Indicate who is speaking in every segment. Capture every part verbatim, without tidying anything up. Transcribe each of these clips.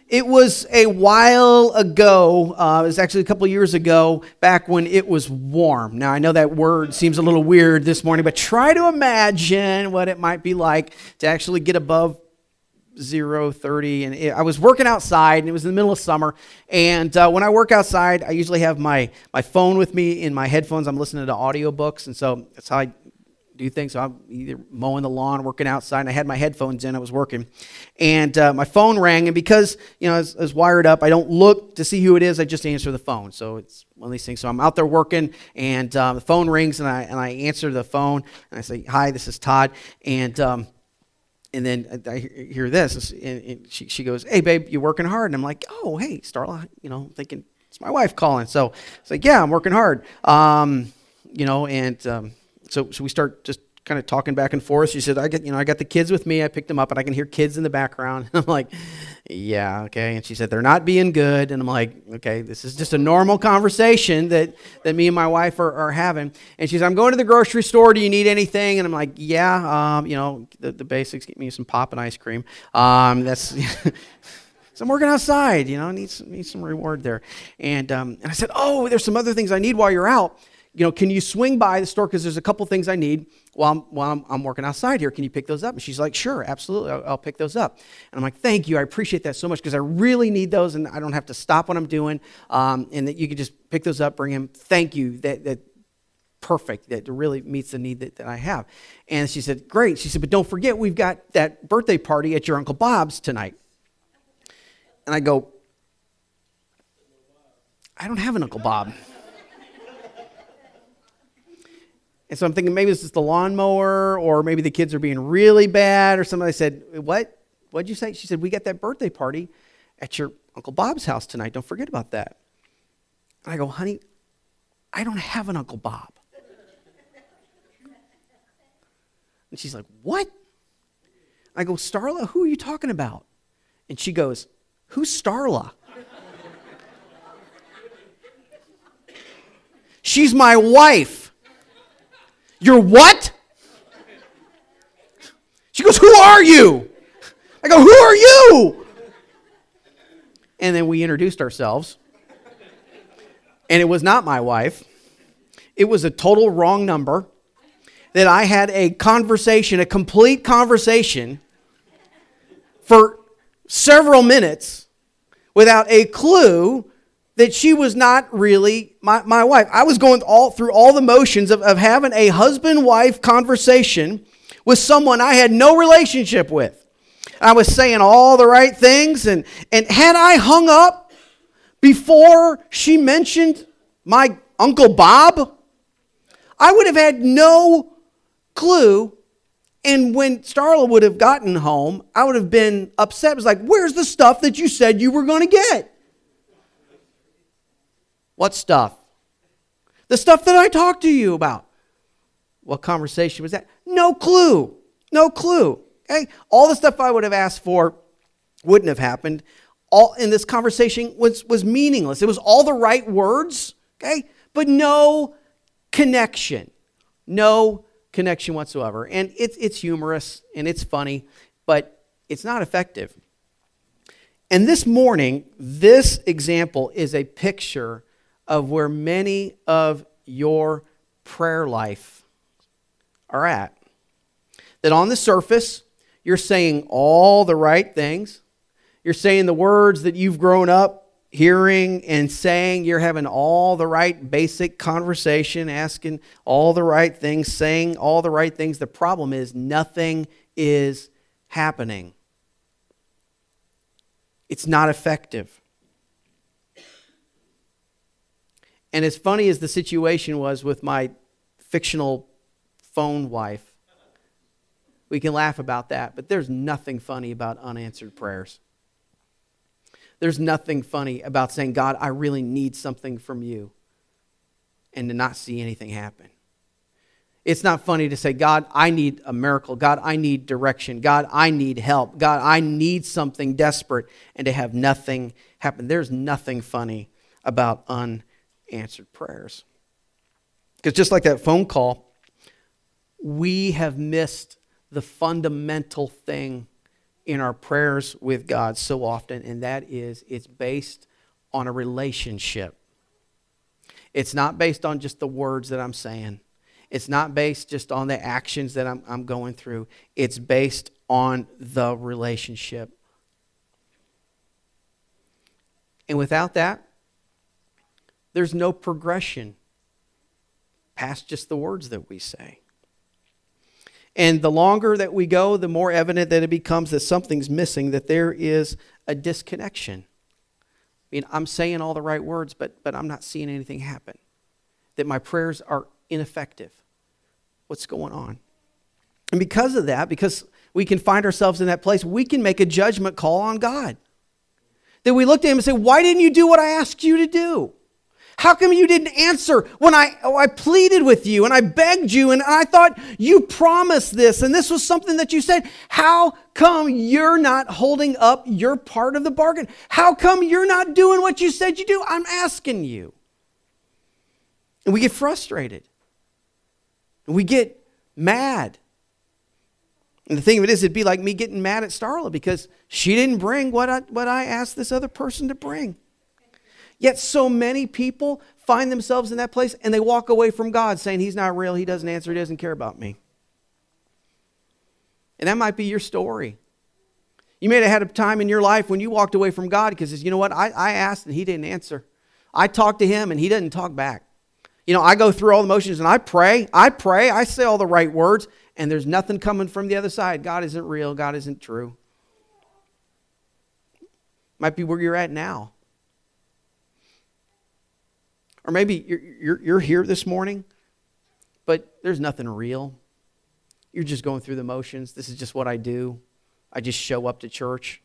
Speaker 1: It was a while ago. Uh, it was actually a couple years ago, back when it was warm. Now, I know that word seems a little weird this morning, but try to imagine what it might be like to actually get above zero, thirty. And it, I was working outside, and it was in the middle of summer. And uh, when I work outside, I usually have my, my phone with me in my headphones. I'm listening to audiobooks, and so that's how I do things. So I'm either mowing the lawn, working outside, and I had my headphones in. I was working, and uh, my phone rang. And because you know it's, it's wired up, I don't look to see who it is. I just answer the phone. So it's one of these things. So I'm out there working, and um, the phone rings, and I and I answer the phone, and I say, "Hi, this is Todd," and um, and then I hear this, and, and she she goes, "Hey, babe, you working hard?" And I'm like, "Oh, hey, Starla," you know, thinking it's my wife calling. So it's like, "Yeah, I'm working hard," um, you know, and. Um, So, so we start just kind of talking back and forth. She said, "I get, you know, I got the kids with me. I picked them up, and I can hear kids in the background." I'm like, "Yeah, okay." And she said, "They're not being good." And I'm like, "Okay, this is just a normal conversation that, that me and my wife are, are having." And she said, "I'm going to the grocery store. Do you need anything?" And I'm like, "Yeah, um, you know, the, the basics. Get me some pop and ice cream. Um, that's." So I'm working outside. You know, need some, need some reward there. And um, and I said, "Oh, there's some other things I need while you're out. You know, can you swing by the store because there's a couple things I need while I'm while I'm, I'm working outside here? Can you pick those up?" And she's like, "Sure, absolutely, I'll, I'll pick those up." And I'm like, "Thank you, I appreciate that so much because I really need those, and I don't have to stop what I'm doing, um, and that you could just pick those up, bring them. Thank you, that that perfect, that really meets the need that, that I have." And she said, "Great." She said, "But don't forget, we've got that birthday party at your Uncle Bob's tonight." And I go, "I don't have an Uncle Bob." And so I'm thinking maybe it's just the lawnmower, or maybe the kids are being really bad or something. I said, "What? What'd you say?" She said, "We got that birthday party at your Uncle Bob's house tonight. Don't forget about that." And I go, "Honey, I don't have an Uncle Bob." And she's like, "What?" I go, "Starla, who are you talking about?" And she goes, "Who's Starla?" "She's my wife." "You're what?" She goes, "Who are you?" I go, "Who are you?" And then we introduced ourselves. And it was not my wife. It was a total wrong number. That I had a conversation, a complete conversation for several minutes without a clue that she was not really my, my wife. I was going all through all the motions of, of having a husband-wife conversation with someone I had no relationship with. I was saying all the right things, and, and had I hung up before she mentioned my Uncle Bob, I would have had no clue. And when Starla would have gotten home, I would have been upset. It was like, "Where's the stuff that you said you were going to get?" "What stuff?" "The stuff that I talked to you about." "What conversation was that?" No clue. No clue. Okay? All the stuff I would have asked for wouldn't have happened. All in this conversation was, was meaningless. It was all the right words, okay? But no connection. No connection whatsoever. And it's it's humorous and it's funny, but it's not effective. And this morning, this example is a picture of where many of your prayer life are at. That on the surface, you're saying all the right things. You're saying the words that you've grown up hearing and saying. You're having all the right basic conversation, asking all the right things, saying all the right things. The problem is nothing is happening. It's not effective. And as funny as the situation was with my fictional phone wife, we can laugh about that, but there's nothing funny about unanswered prayers. There's nothing funny about saying, "God, I really need something from you," and to not see anything happen. It's not funny to say, "God, I need a miracle. God, I need direction. God, I need help. God, I need something desperate," and to have nothing happen. There's nothing funny about unanswered prayers. Because just like that phone call, we have missed the fundamental thing in our prayers with God so often, and that is it's based on a relationship. It's not based on just the words that I'm saying. It's not based just on the actions that I'm, I'm going through. It's based on the relationship. And without that, there's no progression past just the words that we say. And the longer that we go, the more evident that it becomes that something's missing, that there is a disconnection. I mean, I'm saying all the right words, but, but I'm not seeing anything happen. That my prayers are ineffective. What's going on? And because of that, because we can find ourselves in that place, we can make a judgment call on God. That we look to Him and say, why didn't you do what I asked you to do? How come you didn't answer when I, oh, I pleaded with you and I begged you and I thought you promised this and this was something that you said? How come you're not holding up your part of the bargain? How come you're not doing what you said you do? I'm asking you. And we get frustrated. And we get mad. And the thing of it is, it'd be like me getting mad at Starla because she didn't bring what I, what I asked this other person to bring. Yet so many people find themselves in that place and they walk away from God saying He's not real, He doesn't answer, He doesn't care about me. And that might be your story. You may have had a time in your life when you walked away from God because, you know what, I, I asked and He didn't answer. I talked to Him and He didn't talk back. You know, I go through all the motions and I pray, I pray, I say all the right words, and there's nothing coming from the other side. God isn't real, God isn't true. Might be where you're at now. Or maybe you're, you're, you're here this morning, but there's nothing real. You're just going through the motions. This is just what I do. I just show up to church.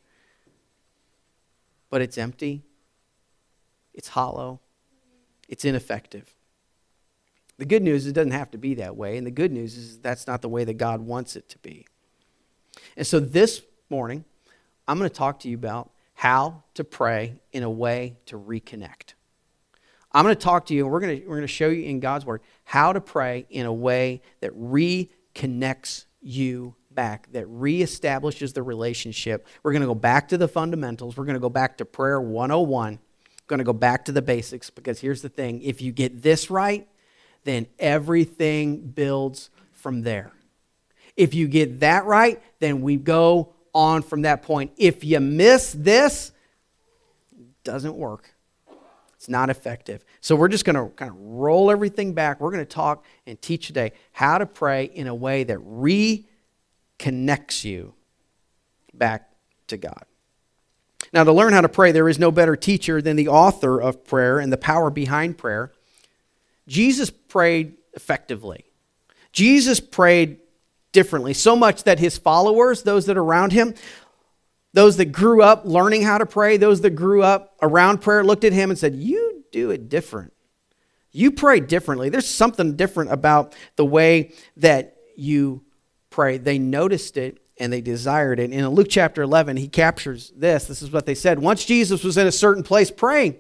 Speaker 1: But it's empty. It's hollow. It's ineffective. The good news is it doesn't have to be that way. And the good news is that's not the way that God wants it to be. And so this morning, I'm going to talk to you about how to pray in a way to reconnect. I'm going to talk to you, and we're going to, we're going to show you in God's Word how to pray in a way that reconnects you back, that reestablishes the relationship. We're going to go back to the fundamentals. We're going to go back to prayer one oh one. We're going to go back to the basics, because here's the thing. If you get this right, then everything builds from there. If you get that right, then we go on from that point. If you miss this, it doesn't work. It's not effective. So we're just going to kind of roll everything back. We're going to talk and teach today how to pray in a way that reconnects you back to God. Now, to learn how to pray, there is no better teacher than the author of prayer and the power behind prayer. Jesus prayed effectively. Jesus prayed differently, so much that his followers, those that are around him, those that grew up learning how to pray, those that grew up around prayer, looked at him and said, you do it different. You pray differently. There's something different about the way that you pray. They noticed it and they desired it. And in Luke chapter eleven, he captures this. This is what they said. Once Jesus was in a certain place praying.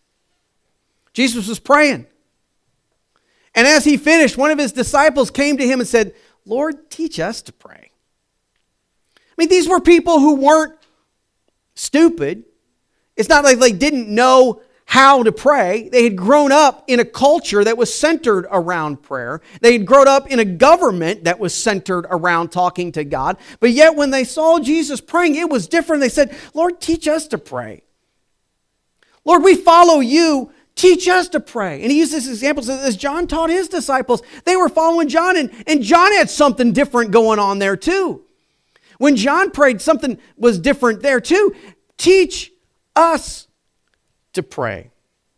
Speaker 1: Jesus was praying. And as he finished, one of his disciples came to him and said, Lord, teach us to pray. I mean, these were people who weren't stupid. It's not like they didn't know how to pray. They had grown up in a culture that was centered around prayer. They had grown up in a government that was centered around talking to God. But yet when they saw Jesus praying, it was different. They said, Lord, teach us to pray. Lord, we follow you. Teach us to pray. And he used this example as John taught his disciples. They were following John, and, and John had something different going on there too. When John prayed, something was different there too. Teach us to pray.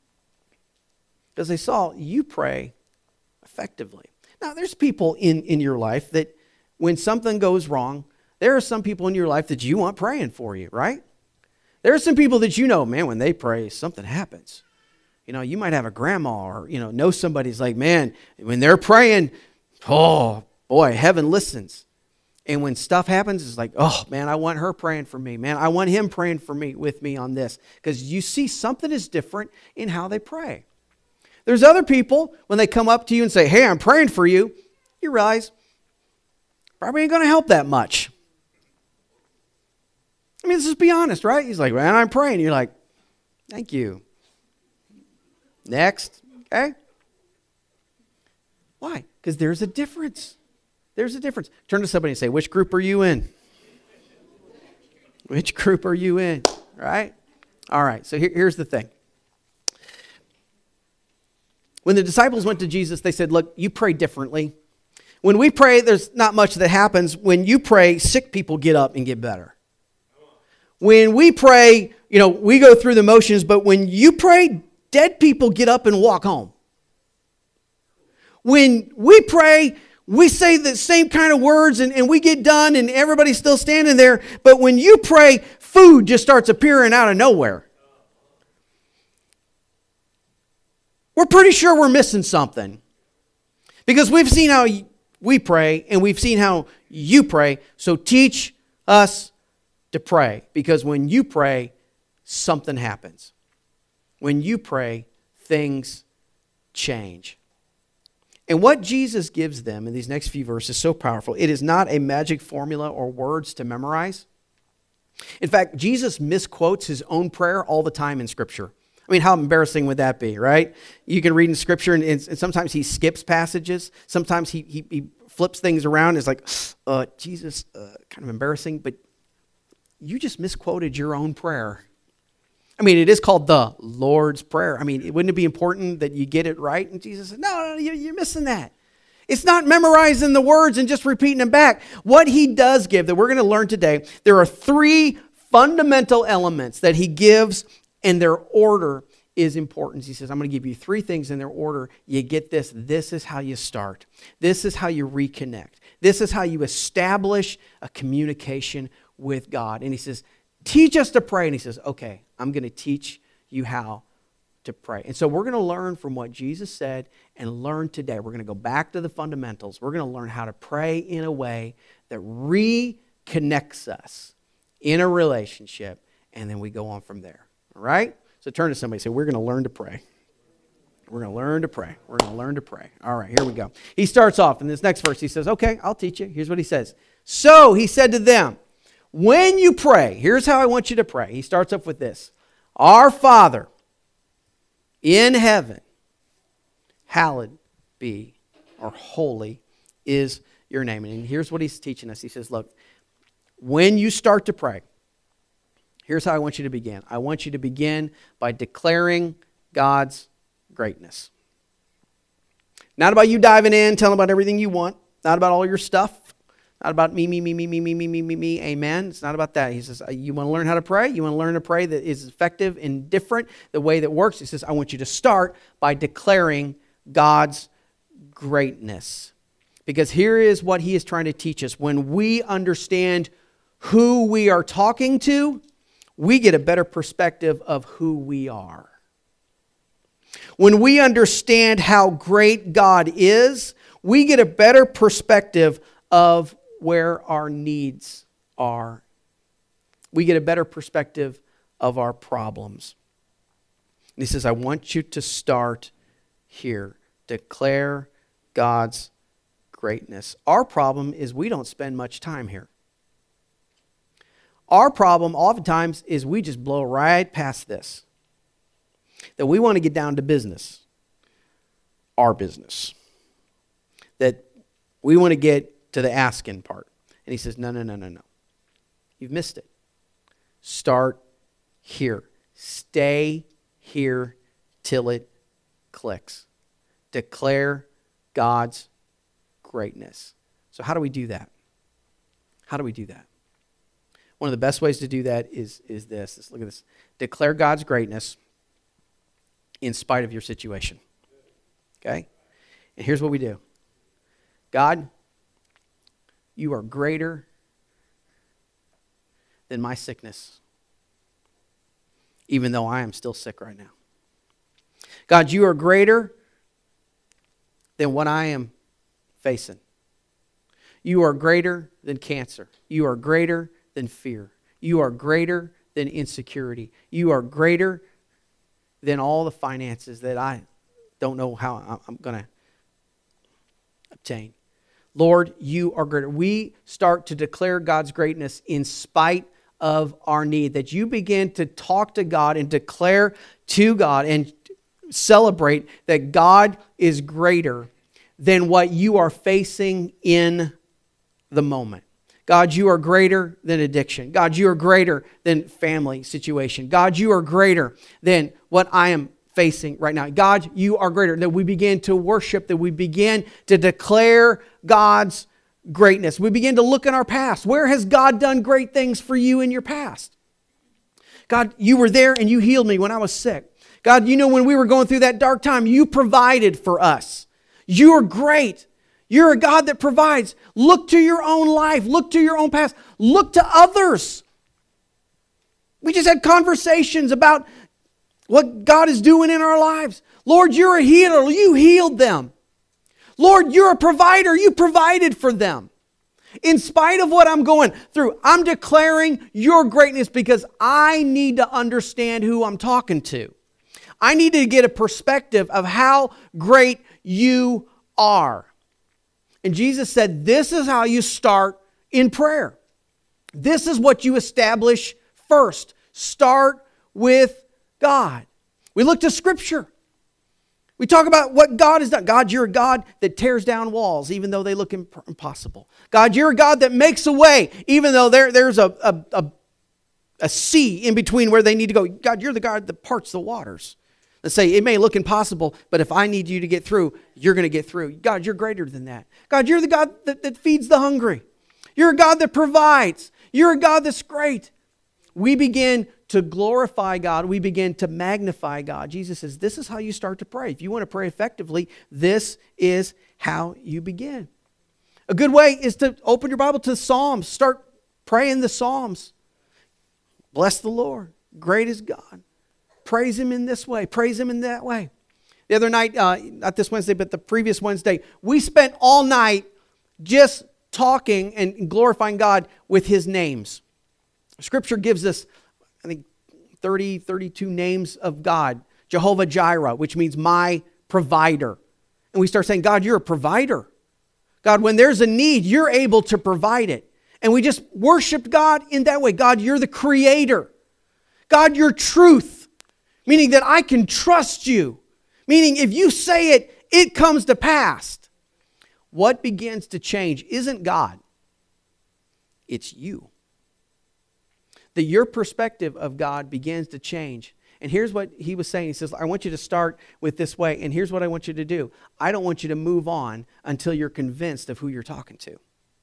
Speaker 1: Because they saw you pray effectively. Now, there's people in, in your life that when something goes wrong, there are some people in your life that you want praying for you, right? There are some people that you know, man, when they pray, something happens. You know, you might have a grandma or, you know, know somebody's like, man, when they're praying, oh, boy, heaven listens. And when stuff happens, it's like, oh, man, I want her praying for me. Man, I want him praying for me, with me on this. Because you see something is different in how they pray. There's other people, when they come up to you and say, hey, I'm praying for you, you realize probably ain't going to help that much. mean, let's just be honest, right? He's like, man, I'm praying. You're like, thank you. Next, okay? Why? Because there's a difference. There's a difference. Turn to somebody and say, which group are you in? Which group are you in? Right? All right, so here, here's the thing. When the disciples went to Jesus, they said, look, you pray differently. When we pray, there's not much that happens. When you pray, sick people get up and get better. When we pray, you know, we go through the motions, but when you pray, dead people get up and walk home. When we pray, we say the same kind of words and, and we get done and everybody's still standing there. But when you pray, food just starts appearing out of nowhere. We're pretty sure we're missing something. Because we've seen how we pray and we've seen how you pray. So teach us to pray. Because when you pray, something happens. When you pray, things change. And what Jesus gives them in these next few verses is so powerful. It is not a magic formula or words to memorize. In fact, Jesus misquotes his own prayer all the time in Scripture. I mean, how embarrassing would that be, right? You can read in Scripture, and, and sometimes he skips passages. Sometimes he, he, he flips things around. It's like, uh, Jesus, uh, kind of embarrassing, but you just misquoted your own prayer. I mean, it is called the Lord's Prayer. I mean, wouldn't it be important that you get it right? And Jesus said, no, no, you're missing that. It's not memorizing the words and just repeating them back. What he does give, that we're going to learn today, there are three fundamental elements that he gives, and their order is important. He says, I'm going to give you three things in their order. You get this. This is how you start. This is how you reconnect. This is how you establish a communication with God. And he says, teach us to pray. And he says, okay, I'm going to teach you how to pray. And so we're going to learn from what Jesus said and learn today. We're going to go back to the fundamentals. We're going to learn how to pray in a way that reconnects us in a relationship, and then we go on from there. All right? So turn to somebody and say, we're going to learn to pray. We're going to learn to pray. We're going to learn to pray. All right, here we go. He starts off in this next verse. He says, okay, I'll teach you. Here's what he says. So he said to them, when you pray, here's how I want you to pray. He starts off with this. Our Father in heaven, hallowed be, or holy is your name. And here's what he's teaching us. He says, look, when you start to pray, here's how I want you to begin. I want you to begin by declaring God's greatness. Not about you diving in, telling about everything you want. Not about all your stuff. Not about me, me, me, me, me, me, me, me, me, me, amen. It's not about that. He says, you want to learn how to pray? You want to learn to pray that is effective and different, the way that works? He says, I want you to start by declaring God's greatness. Because here is what he is trying to teach us. When we understand who we are talking to, we get a better perspective of who we are. When we understand how great God is, we get a better perspective of where our needs are. We get a better perspective of our problems. And he says, I want you to start here. Declare God's greatness. Our problem is we don't spend much time here. Our problem oftentimes is we just blow right past this. That we want to get down to business. Our business. That we want to get to the asking part. And he says, no, no, no, no, no. You've missed it. Start here. Stay here till it clicks. Declare God's greatness. So how do we do that? How do we do that? One of the best ways to do that is, is this. Let's look at this. Declare God's greatness in spite of your situation. Okay? And here's what we do. God, you are greater than my sickness, even though I am still sick right now. God, you are greater than what I am facing. You are greater than cancer. You are greater than fear. You are greater than insecurity. You are greater than all the finances that I don't know how I'm going to obtain. Lord, you are greater. We start to declare God's greatness in spite of our need, that you begin to talk to God and declare to God and celebrate that God is greater than what you are facing in the moment. God, you are greater than addiction. God, you are greater than family situation. God, you are greater than what I am facing right now. God, you are greater. That we begin to worship, that we begin to declare God's greatness. We begin to look in our past. Where has God done great things for you in your past? God, you were there and you healed me when I was sick. God, you know, when we were going through that dark time, you provided for us. You are great. You're a God that provides. Look to your own life. Look to your own past. Look to others. We just had conversations about what God is doing in our lives. Lord, you're a healer. You healed them. Lord, you're a provider. You provided for them. In spite of what I'm going through, I'm declaring your greatness because I need to understand who I'm talking to. I need to get a perspective of how great you are. And Jesus said, this is how you start in prayer. This is what you establish first. Start with God. We look to Scripture. We talk about what God has done. God, you're a God that tears down walls even though they look imp- impossible. God, you're a God that makes a way even though there, there's a, a, a, a sea in between where they need to go. God, you're the God that parts the waters. Let's say it may look impossible, but if I need you to get through, you're going to get through. God, you're greater than that. God, you're the God that, that feeds the hungry. You're a God that provides. You're a God that's great. We begin to glorify God. We begin to magnify God. Jesus says, this is how you start to pray. If you want to pray effectively, this is how you begin. A good way is to open your Bible to Psalms. Start praying the Psalms. Bless the Lord. Great is God. Praise Him in this way. Praise Him in that way. The other night, uh, not this Wednesday, but the previous Wednesday, we spent all night just talking and glorifying God with His names. Scripture gives us, I think, thirty, thirty-two names of God. Jehovah Jireh, which means my provider. And we start saying, God, you're a provider. God, when there's a need, you're able to provide it. And we just worshiped God in that way. God, you're the creator. God, you're truth. Meaning that I can trust you. Meaning if you say it, it comes to pass. What begins to change isn't God. It's you. That your perspective of God begins to change. And here's what he was saying. He says, I want you to start with this way. And here's what I want you to do. I don't want you to move on until you're convinced of who you're talking to.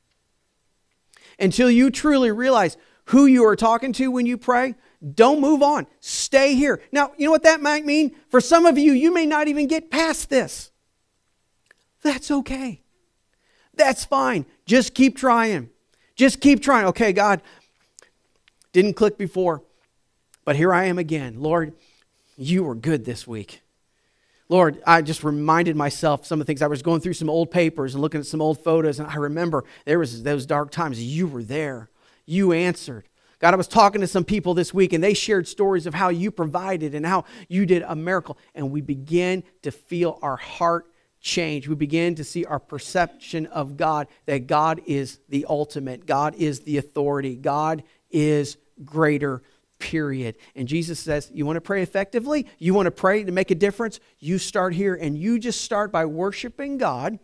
Speaker 1: Until you truly realize who you are talking to when you pray. Don't move on. Stay here. Now, you know what that might mean? For some of you, you may not even get past this. That's okay. That's fine. Just keep trying. Just keep trying. Okay, God, didn't click before, but here I am again. Lord, you were good this week. Lord, I just reminded myself some of the things. I was going through some old papers and looking at some old photos, and I remember there was those dark times. You were there. You answered. God, I was talking to some people this week and they shared stories of how you provided and how you did a miracle. And we begin to feel our heart change. We begin to see our perception of God, that God is the ultimate. God is the authority. God is greater, period. And Jesus says, you want to pray effectively? You want to pray to make a difference? You start here and you just start by worshiping God,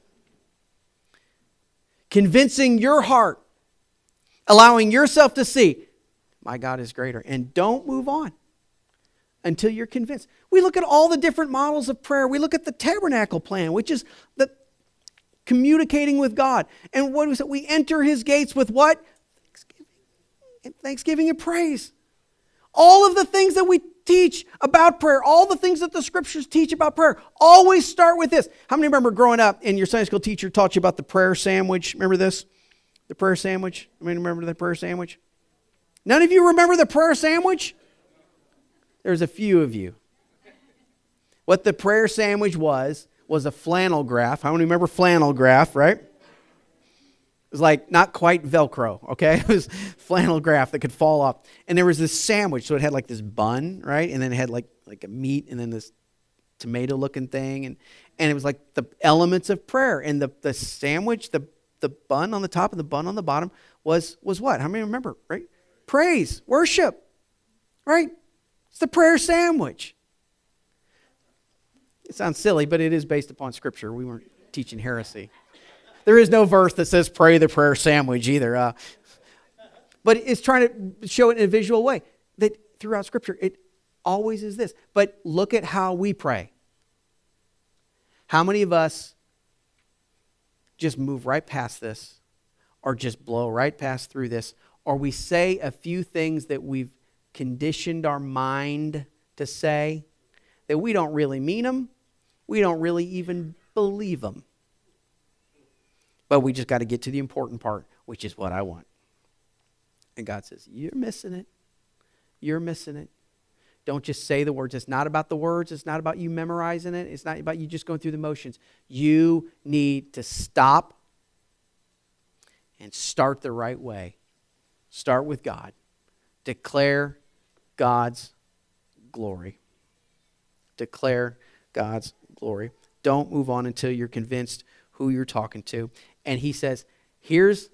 Speaker 1: convincing your heart, allowing yourself to see, my God is greater. And don't move on until you're convinced. We look at all the different models of prayer. We look at the tabernacle plan, which is the communicating with God. And what is it? We enter His gates with what? Thanksgiving and, thanksgiving and praise. All of the things that we teach about prayer, all the things that the Scriptures teach about prayer, always start with this. How many remember growing up and your Sunday school teacher taught you about the prayer sandwich? Remember this? The prayer sandwich? I mean, remember the prayer sandwich? None of you remember the prayer sandwich? There's a few of you. What the prayer sandwich was, was a flannel graph. How many remember flannel graph, right? It was like not quite Velcro, okay? It was flannel graph that could fall off. And there was this sandwich, so it had like this bun, right? And then it had like, like a meat and then this tomato-looking thing. And, and it was like the elements of prayer. And the, the sandwich, the, the bun on the top and the bun on the bottom was, was what? How many remember, right? praise, worship, right? It's the prayer sandwich. It sounds silly, but it is based upon Scripture. We weren't teaching heresy. There is no verse that says pray the prayer sandwich either. Uh, but it's trying to show it in a visual way that throughout Scripture, it always is this. But look at how we pray. How many of us just move right past this, or just blow right past through this, or we say a few things that we've conditioned our mind to say, that we don't really mean them, we don't really even believe them. But we just got to get to the important part, which is what I want. And God says, you're missing it. You're missing it. Don't just say the words. It's not about the words. It's not about you memorizing it. It's not about you just going through the motions. You need to stop and start the right way. Start with God. Declare God's glory. Declare God's glory. Don't move on until you're convinced who you're talking to. And he says, here's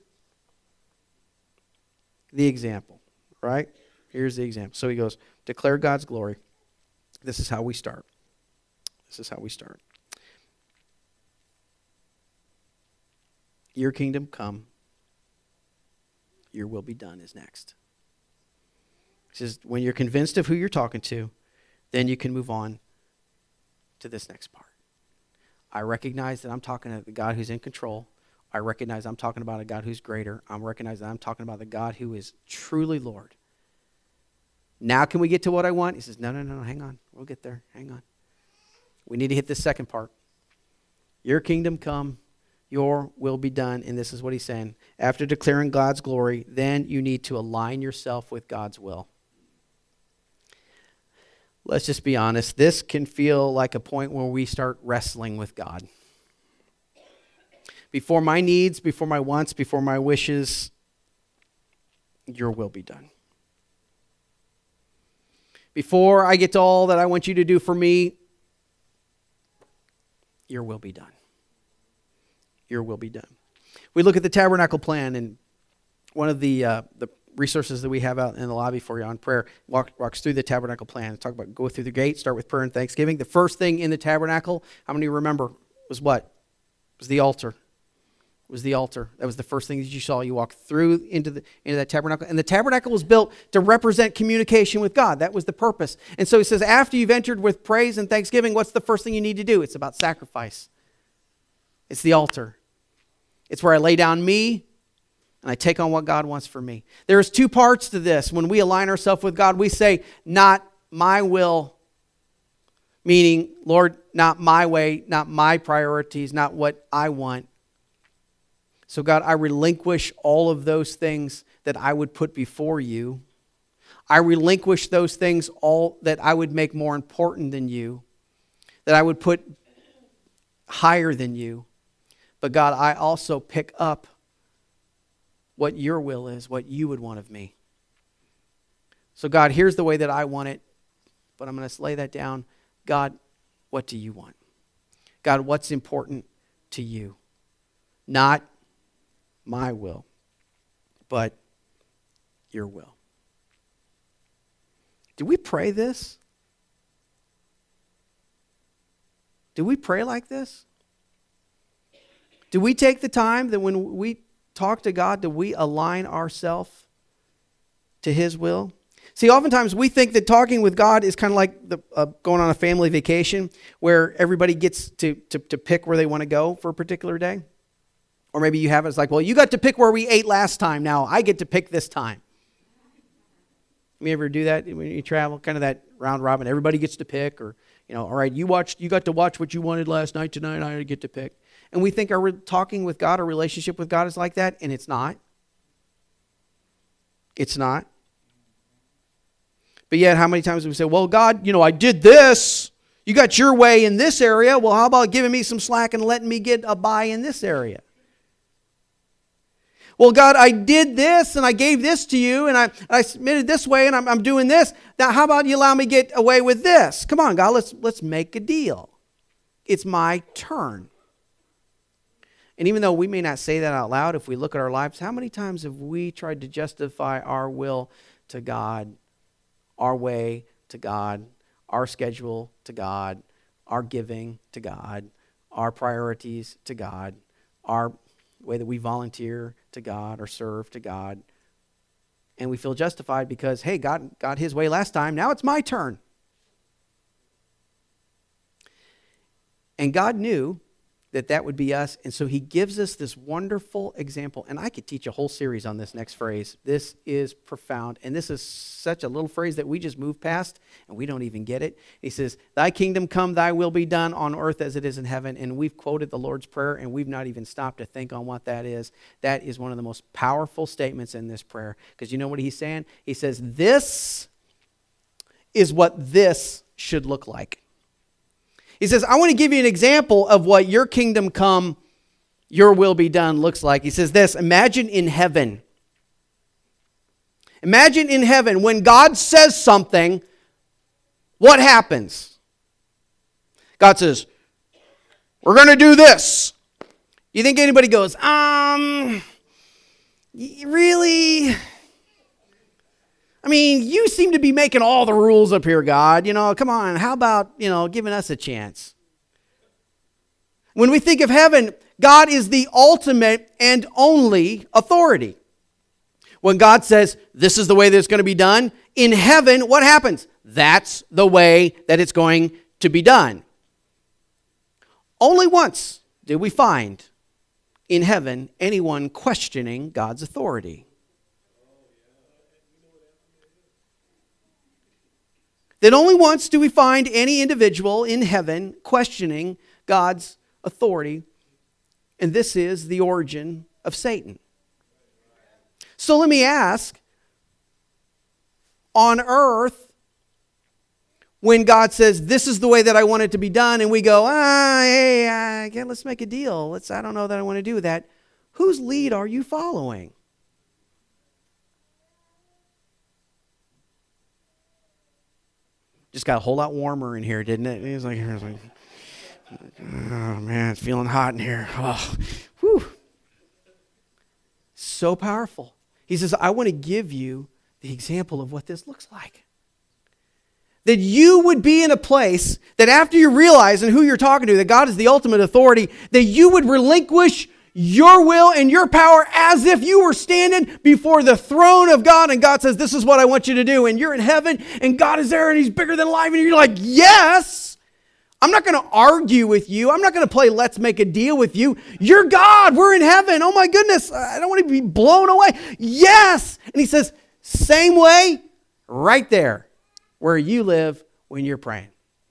Speaker 1: the example, right? Here's the example. So he goes, declare God's glory. This is how we start. This is how we start. Your kingdom come. Your will be done is next. He says, when you're convinced of who you're talking to, then you can move on to this next part. I recognize that I'm talking to the God who's in control. I recognize I'm talking about a God who's greater. I'm recognizing I'm talking about the God who is truly Lord. Now can we get to what I want? He says, no, no, no, hang on. We'll get there. Hang on. We need to hit this second part. Your kingdom come, your will be done. And this is what he's saying. After declaring God's glory, then you need to align yourself with God's will. Let's just be honest. This can feel like a point where we start wrestling with God. Before my needs, before my wants, before my wishes, your will be done. Before I get to all that I want you to do for me, your will be done. Your will be done. We look at the tabernacle plan, and one of the uh, the resources that we have out in the lobby for you on prayer walk, walks through the tabernacle plan. Talk about go through the gate, start with prayer and thanksgiving. The first thing in the tabernacle, how many remember, was what? Was the altar. Was the altar. That was the first thing that you saw. You walked through into the into that tabernacle. And the tabernacle was built to represent communication with God. That was the purpose. And so he says, after you've entered with praise and thanksgiving, what's the first thing you need to do? It's about sacrifice. It's the altar. It's where I lay down me and I take on what God wants for me. There's two parts to this. When we align ourselves with God, we say, not my will, meaning, Lord, not my way, not my priorities, not what I want. So God, I relinquish all of those things that I would put before you. I relinquish those things all that I would make more important than you, that I would put higher than you. But God, I also pick up what your will is, what you would want of me. So God, here's the way that I want it, but I'm going to lay that down. God, what do you want? God, what's important to you? Not my will, but your will. Do we pray this? Do we pray like this? Do we take the time that when we talk to God, do we align ourselves to His will? See, oftentimes we think that talking with God is kind of like the, uh, going on a family vacation where everybody gets to, to, to pick where they want to go for a particular day. Or maybe you have it, it's like, well, you got to pick where we ate last time. Now I get to pick this time. You ever do that when you travel? Kind of that round robin. Everybody gets to pick, or, you know, all right, you watched, you got to watch what you wanted last night. Tonight I get to pick. And we think our talking with God, our relationship with God is like that, and it's not. It's not. But yet, how many times do we say, well, God, you know, I did this. You got your way in this area. Well, how about giving me some slack and letting me get a bye in this area? Well, God, I did this and I gave this to you and I, and I submitted this way and I'm, I'm doing this. Now, how about you allow me to get away with this? Come on, God, let's let's make a deal. It's my turn. And even though we may not say that out loud, if we look at our lives, how many times have we tried to justify our will to God, our way to God, our schedule to God, our giving to God, our priorities to God, our way that we volunteer to God or serve to God, and we feel justified because, hey, God got his way last time, now it's my turn. And God knew that that would be us, and so he gives us this wonderful example. And I could teach a whole series on this next phrase. This is profound, and this is such a little phrase that we just move past, and we don't even get it. He says, thy kingdom come, thy will be done on earth as it is in heaven. And we've quoted the Lord's Prayer, and we've not even stopped to think on what that is. That is one of the most powerful statements in this prayer, because you know what he's saying? He says, this is what this should look like. He says, I want to give you an example of what your kingdom come, your will be done looks like. He says this, imagine in heaven. Imagine in heaven when God says something, what happens? God says, we're going to do this. You think anybody goes, um, really? I mean, you seem to be making all the rules up here, God. You know, come on, how about, you know, giving us a chance? When we think of heaven, God is the ultimate and only authority. When God says, this is the way that it's going to be done, in heaven, what happens? That's the way that it's going to be done. Only once did we find in heaven anyone questioning God's authority. That only once do we find any individual in heaven questioning God's authority, and this is the origin of Satan. So let me ask, on earth, when God says, this is the way that I want it to be done, and we go, ah, hey, uh, yeah, let's make a deal. Let's, I don't know that I want to do that. Whose lead are you following? Just got a whole lot warmer in here, didn't it? It was like, it was like oh man, it's feeling hot in here. Oh, whew. So powerful. He says, I want to give you the example of what this looks like. That you would be in a place that after you realize and who you're talking to, that God is the ultimate authority, that you would relinquish your will and your power as if you were standing before the throne of God, and God says, this is what I want you to do, and you're in heaven and God is there and he's bigger than life, and you're like, yes, I'm not going to argue with you. I'm not going to play let's make a deal with you. You're God. We're in heaven. Oh my goodness. I don't want to be blown away. Yes. And he says, same way right there where you live when you're praying.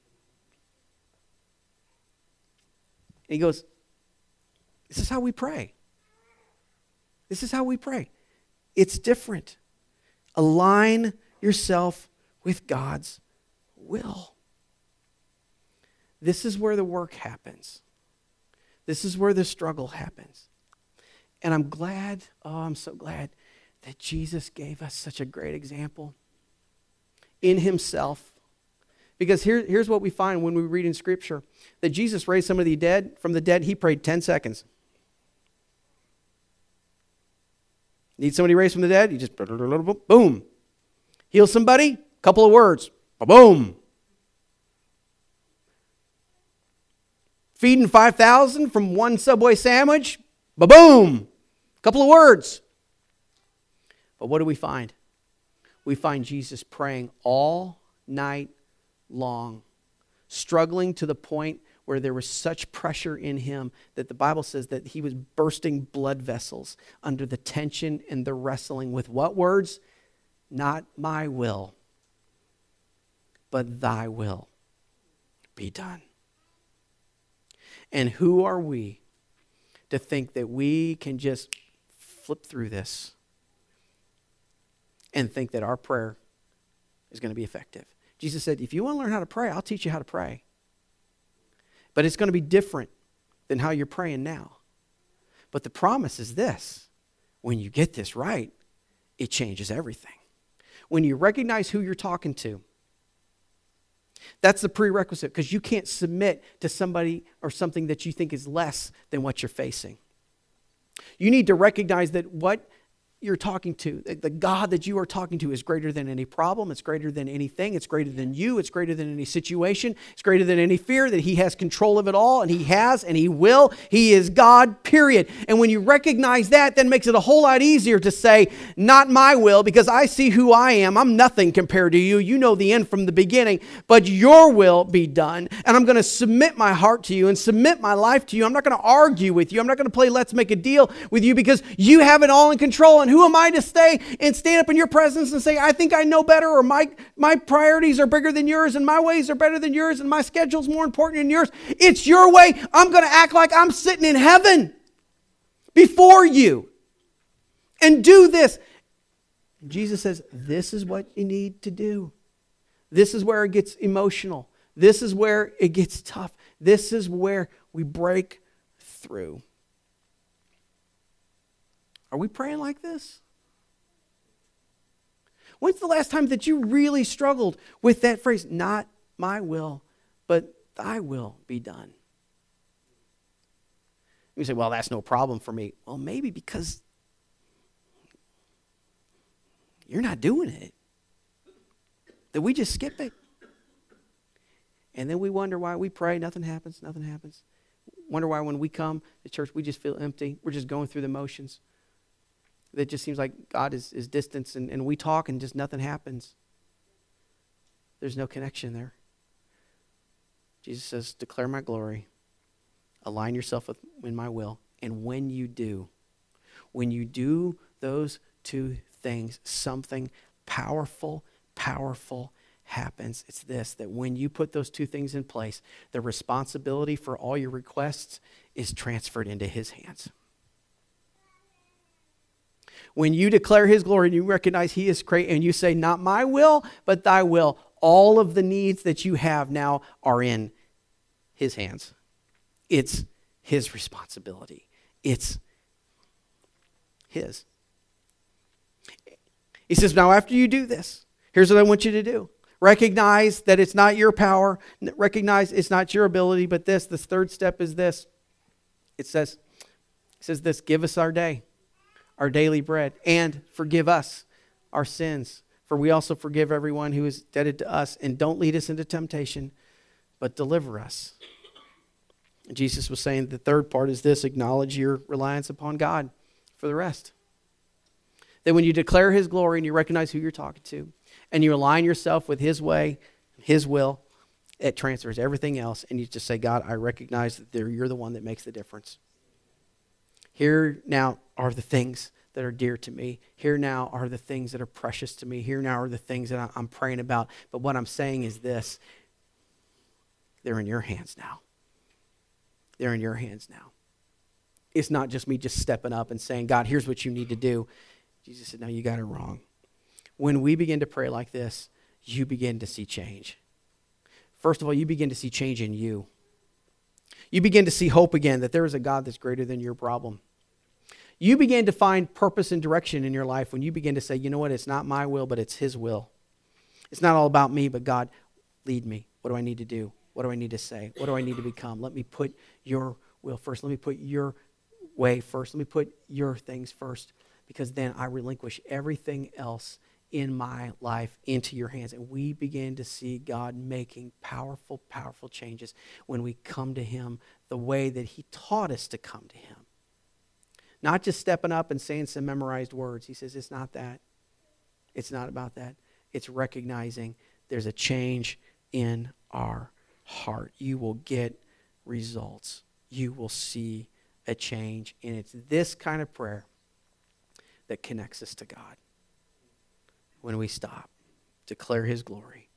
Speaker 1: And he goes, this is how we pray. This is how we pray. It's different. Align yourself with God's will. This is where the work happens. This is where the struggle happens. And I'm glad, oh, I'm so glad that Jesus gave us such a great example in himself. Because here, here's what we find when we read in Scripture, that Jesus raised somebody dead from the dead. He prayed ten seconds. Need somebody raised from the dead? You just boom. Heal somebody? Couple of words. Boom. Feeding five thousand from one Subway sandwich? Ba-boom. Couple of words. But what do we find? We find Jesus praying all night long, struggling to the point where there was such pressure in him that the Bible says that he was bursting blood vessels under the tension and the wrestling with what words? Not my will, but thy will be done. And who are we to think that we can just flip through this and think that our prayer is going to be effective? Jesus said, if you want to learn how to pray, I'll teach you how to pray. But it's going to be different than how you're praying now. But the promise is this. When you get this right, it changes everything. When you recognize who you're talking to, that's the prerequisite, because you can't submit to somebody or something that you think is less than what you're facing. You need to recognize that what you're talking to, the God that you are talking to is greater than any problem. It's greater than anything. It's greater than you. It's greater than any situation. It's greater than any fear, that he has control of it all, and he has, and he will. He is God, period. And when you recognize that, then makes it a whole lot easier to say, not my will, because I see who I am. I'm nothing compared to you. You know the end from the beginning, but your will be done. And I'm going to submit my heart to you and submit my life to you. I'm not going to argue with you. I'm not going to play let's make a deal with you, because you have it all in control. And who am I to stay and stand up in your presence and say, I think I know better, or my, my priorities are bigger than yours, and my ways are better than yours, and my schedule's more important than yours. It's your way. I'm going to act like I'm sitting in heaven before you and do this. Jesus says, this is what you need to do. This is where it gets emotional. This is where it gets tough. This is where we break through. Are we praying like this? When's the last time that you really struggled with that phrase, not my will, but thy will be done? You say, well, that's no problem for me. Well, maybe because you're not doing it. That we just skip it. And then we wonder why we pray, nothing happens, nothing happens. Wonder why when we come to church, we just feel empty. We're just going through the motions. It just seems like God is, is distant, and, and we talk and just nothing happens. There's no connection there. Jesus says, declare my glory. Align yourself with in my will. And when you do, when you do those two things, something powerful, powerful happens. It's this, that when you put those two things in place, the responsibility for all your requests is transferred into his hands. When you declare his glory and you recognize he is great, and you say, not my will, but thy will, all of the needs that you have now are in his hands. It's his responsibility. It's his. He says, now after you do this, here's what I want you to do. Recognize that it's not your power. Recognize it's not your ability, but this, this third step is this. It says, it says this, give us our day, our daily bread, and forgive us our sins. For we also forgive everyone who is indebted to us. And don't lead us into temptation, but deliver us. Jesus was saying the third part is this, acknowledge your reliance upon God for the rest. That when you declare his glory and you recognize who you're talking to, and you align yourself with his way, his will, it transfers everything else. And you just say, God, I recognize that you're the one that makes the difference. Here now are the things that are dear to me. Here now are the things that are precious to me. Here now are the things that I'm praying about. But what I'm saying is this, they're in your hands now. They're in your hands now. It's not just me just stepping up and saying, God, here's what you need to do. Jesus said, no, you got it wrong. When we begin to pray like this, you begin to see change. First of all, you begin to see change in you. You begin to see hope again, that there is a God that's greater than your problem. You begin to find purpose and direction in your life when you begin to say, you know what, it's not my will, but it's his will. It's not all about me, but God, lead me. What do I need to do? What do I need to say? What do I need to become? Let me put your will first. Let me put your way first. Let me put your things first, because then I relinquish everything else in my life into your hands. And we begin to see God making powerful, powerful changes when we come to him the way that he taught us to come to him. Not just stepping up and saying some memorized words. He says it's not that. It's not about that. It's recognizing there's a change in our heart. You will get results. You will see a change. And it's this kind of prayer that connects us to God. When we stop, declare his glory,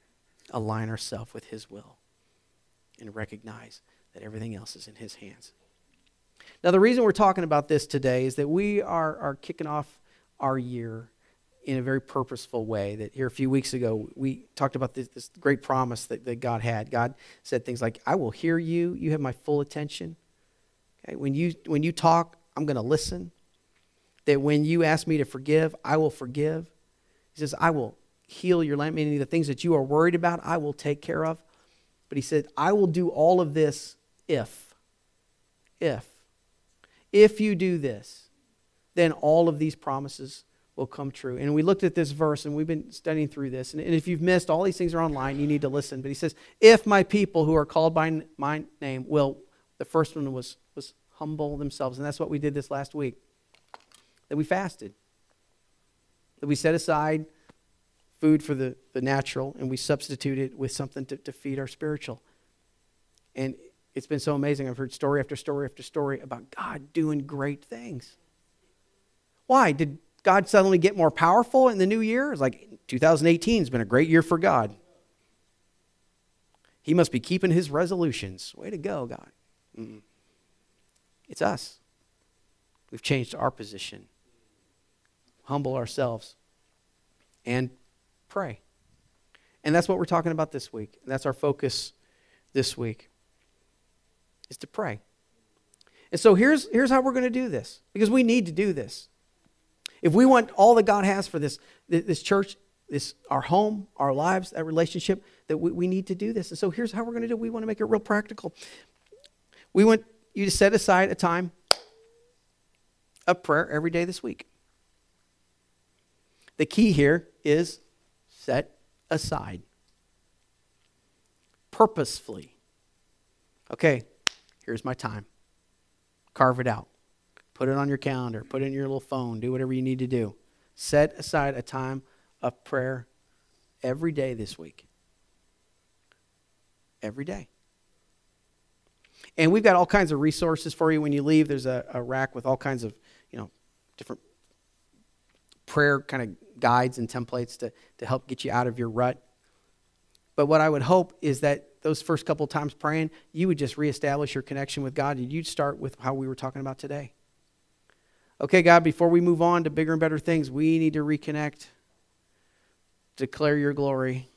Speaker 1: align ourselves with his will, and recognize that everything else is in his hands. Now, the reason we're talking about this today is that we are, are kicking off our year in a very purposeful way. That here a few weeks ago, we talked about this, this great promise that, that God had. God said things like, I will hear you. You have my full attention. Okay? When you, when you talk, I'm going to listen. That when you ask me to forgive, I will forgive. He says, I will heal your land, meaning the things that you are worried about, I will take care of. But he said, I will do all of this if, if, if you do this, then all of these promises will come true. And we looked at this verse, and we've been studying through this. And if you've missed, all these things are online. You need to listen. But he says, if my people who are called by my name will, the first one was, was humble themselves. And that's what we did this last week. That we fasted. That we set aside food for the, the natural, and we substituted with something to, to feed our spiritual. And it's been so amazing. I've heard story after story after story about God doing great things. Why? Did God suddenly get more powerful in the new year? It's like two thousand eighteen has been a great year for God. He must be keeping his resolutions. Way to go, God. Mm-mm. It's us. We've changed our position. Humble ourselves and pray. And that's what we're talking about this week. That's our focus this week, is to pray. And so here's, here's how we're going to do this, because we need to do this. If we want all that God has for this, this church, this our home, our lives, that relationship, that we, we need to do this. And so here's how we're going to do it. We want to make it real practical. We want you to set aside a time of prayer every day this week. The key here is set aside. Purposefully. Okay, here's my time. Carve it out. Put it on your calendar. Put it in your little phone. Do whatever you need to do. Set aside a time of prayer every day this week. Every day. And we've got all kinds of resources for you when you leave. There's a, a rack with all kinds of, you know, different prayer kind of guides and templates to, to help get you out of your rut. But what I would hope is that those first couple times praying, you would just reestablish your connection with God, and you'd start with how we were talking about today. Okay, God, before we move on to bigger and better things, we need to reconnect, declare your glory.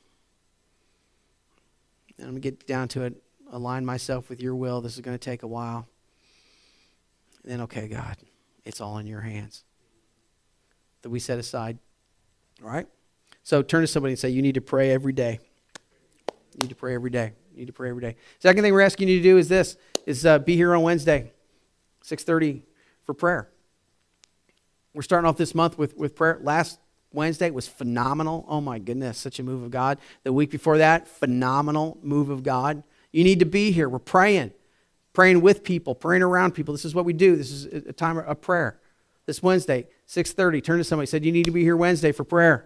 Speaker 1: And I'm going to get down to it, align myself with your will. This is going to take a while. And then, okay, God, it's all in your hands. That we set aside. All right? So turn to somebody and say, you need to pray every day. You need to pray every day. You need to pray every day. Second thing we're asking you to do is this, is uh, be here on Wednesday, six thirty for prayer. We're starting off this month with, with prayer. Last Wednesday was phenomenal. Oh my goodness, such a move of God. The week before that, phenomenal move of God. You need to be here. We're praying. Praying with people, praying around people. This is what we do. This is a time of prayer. This Wednesday, six thirty, turn to somebody, said, you need to be here Wednesday for prayer.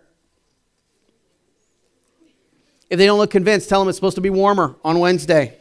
Speaker 1: If they don't look convinced, tell them it's supposed to be warmer on Wednesday.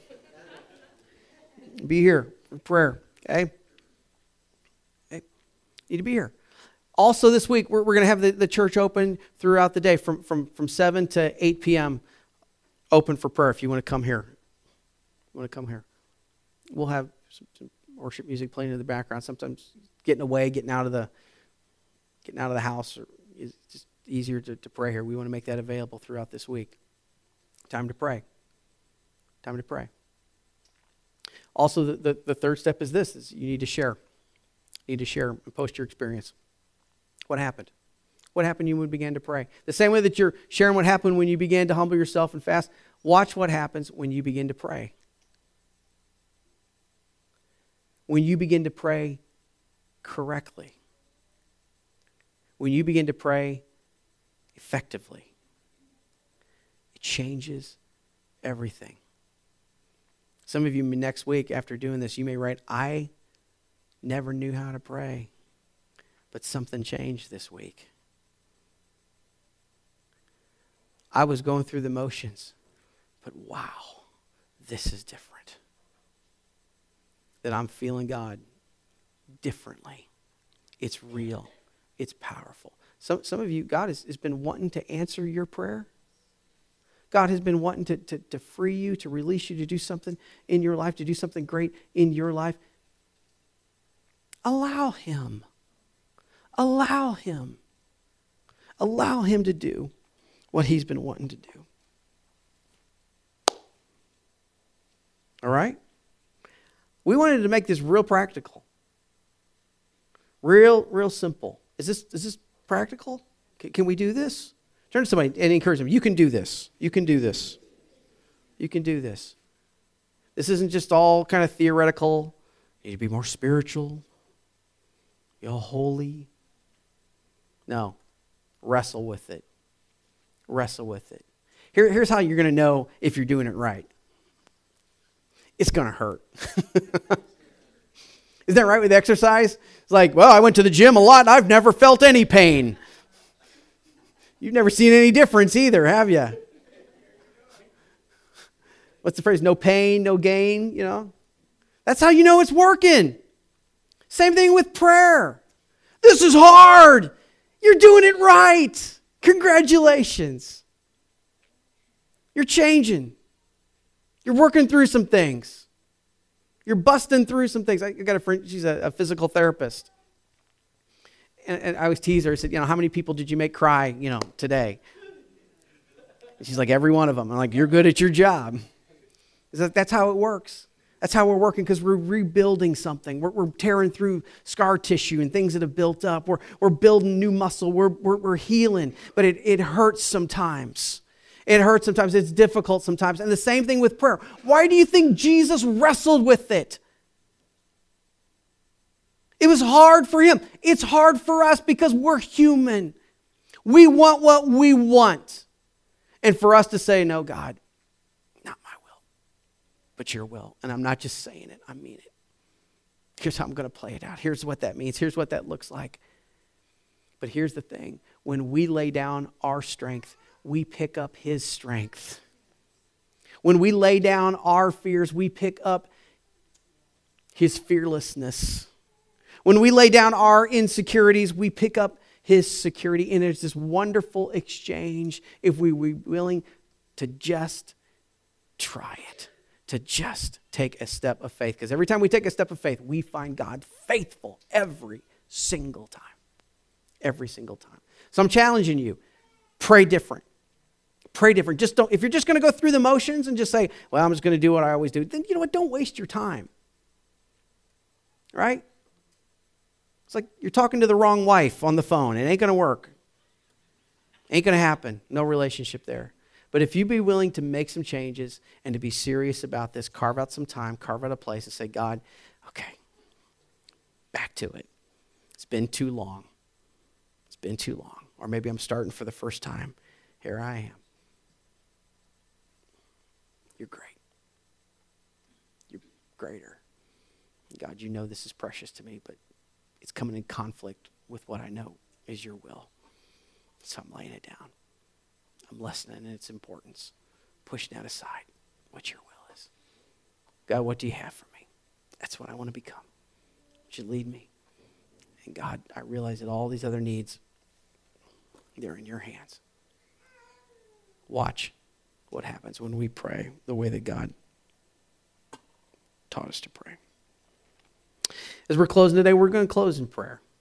Speaker 1: Be here for prayer, okay? Okay, need to be here. Also this week, we're, we're going to have the, the church open throughout the day from, from, from seven to eight p.m. open for prayer if you want to come here. You want to come here. We'll have some, some worship music playing in the background. Sometimes getting away, getting out of the getting out of the house, or it's just easier to, to pray here. We want to make that available throughout this week. Time to pray. Time to pray. Also, the, the, the third step is this, is you need to share. You need to share and post your experience. What happened? What happened when you began to pray? The same way that you're sharing what happened when you began to humble yourself and fast, watch what happens when you begin to pray. When you begin to pray correctly. When you begin to pray effectively. Changes everything. Some of you next week after doing this, you may write, I never knew how to pray, but something changed this week. I was going through the motions, but wow, this is different. That I'm feeling God differently. It's real. It's powerful. Some, some of you, God has, has been wanting to answer your prayer. God has been wanting to, to, to free you, to release you, to do something in your life, to do something great in your life. Allow him. Allow him. Allow him to do what he's been wanting to do. All right? We wanted to make this real practical. Real, real simple. Is this, is this practical? Can, can we do this? Turn to somebody and encourage them. You can do this. You can do this. You can do this. This isn't just all kind of theoretical. You need to be more spiritual. You're holy. No, wrestle with it. Wrestle with it. Here, here's how you're going to know if you're doing it right. It's going to hurt. Isn't that right with exercise? It's like, well, I went to the gym a lot and I've never felt any pain. You've never seen any difference either, have you? What's the phrase? No pain, no gain, you know? That's how you know it's working. Same thing with prayer. This is hard. You're doing it right. Congratulations. You're changing. You're working through some things. You're busting through some things. I got a friend, she's a, a physical therapist. And, and I always tease her. I said, you know, how many people did you make cry, you know, today? And she's like, every one of them. I'm like, you're good at your job. That's how it works. That's how we're working because we're rebuilding something. We're, we're tearing through scar tissue and things that have built up. We're, we're building new muscle. We're, we're, we're healing. But it, it hurts sometimes. It hurts sometimes. It's difficult sometimes. And the same thing with prayer. Why do you think Jesus wrestled with it? It was hard for him. It's hard for us because we're human. We want what we want. And for us to say, no, God, not my will, but your will. And I'm not just saying it, I mean it. Here's how I'm going to play it out. Here's what that means. Here's what that looks like. But here's the thing. When we lay down our strength, we pick up his strength. When we lay down our fears, we pick up his fearlessness. When we lay down our insecurities, we pick up his security. And it's this wonderful exchange if we were willing to just try it, to just take a step of faith. Because every time we take a step of faith, we find God faithful every single time. Every single time. So I'm challenging you, pray different. Pray different. Just don't, if you're just going to go through the motions and just say, well, I'm just going to do what I always do, then you know what? Don't waste your time. Right? It's like you're talking to the wrong wife on the phone. It ain't going to work. Ain't going to happen. No relationship there. But if you be willing to make some changes and to be serious about this, carve out some time, carve out a place and say, God, okay, back to it. It's been too long. It's been too long. Or maybe I'm starting for the first time. Here I am. You're great. You're greater. God, you know this is precious to me, but it's coming in conflict with what I know is your will. So I'm laying it down. I'm lessening in its importance, pushing that aside what your will is. God, what do you have for me? That's what I want to become. Would you lead me? And God, I realize that all these other needs, they're in your hands. Watch what happens when we pray the way that God taught us to pray. As we're closing today, we're going to close in prayer.